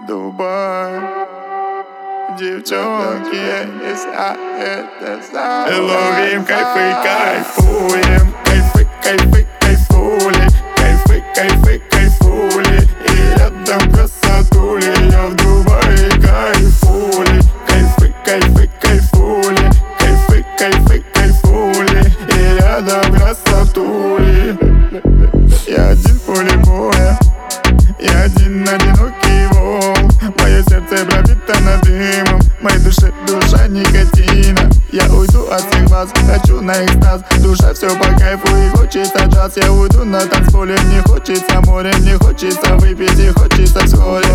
Дубай, девчонки, это ловим кайфы, кайфуем, кайфы, кайфы, кайфули, кайфы, кайфы, кайфули, и рядом красотули. Я в Дубае кайфули, кайфы, кайфы, кайфули, кайфы, кайфы, кайфули, и рядом красотули. Я один в поле боя, я один одинокий волк. Мое сердце пропитано дымом, в моей душе душа никотина. Я уйду от всех вас, хочу на экстаз. Душа все по кайфу и хочется джаз. Я уйду на танцполе, мне хочется море, мне хочется выпить и хочется вскоре.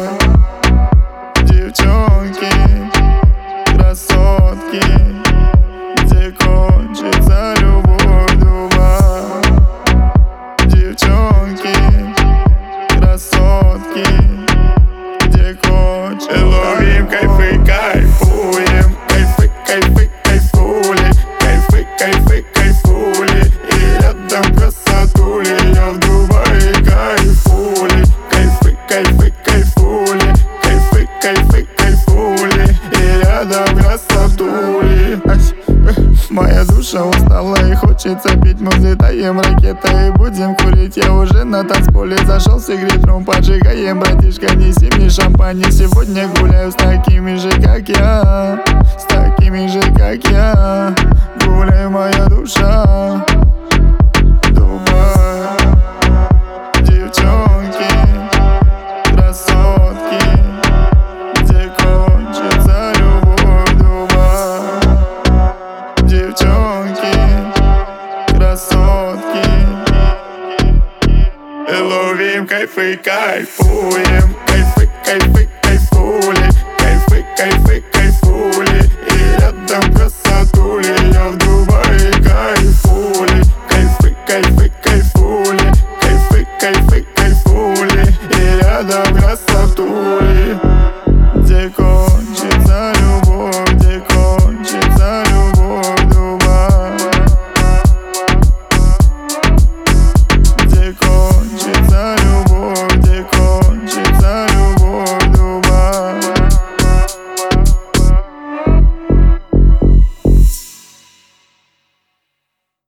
Девчонки, красотки, где кончится любовь, Дубай. Девчонки, красотки, где кончится. Ловим кайфы, кайфуем, кайфы, кайфы, кайфули, кайфы, кайфы, кайфули, и рядом красотули. Я в Дубае кайфули, кайфы, кайфы, кайфули, кайфы, кайфы, кайфули, и рядом красотули. Моя душа устала и хочется пить. Мы взлетаем ракетой и будем курить. Я уже на танцполе зашел в секретрум. Поджигаем, братишка, неси мне шампань. И сегодня гуляю с такими же, как я. С такими же, как я. Гуляй, моя душа. Дубай. Девчонки, красотки, где кончится любовь, Дубай. Девчонки, красотки, ловим кайфы, кайфуем, кайфы, кайфы, кайфули, кайфы, кайфы, кайфули, и рядом красотки.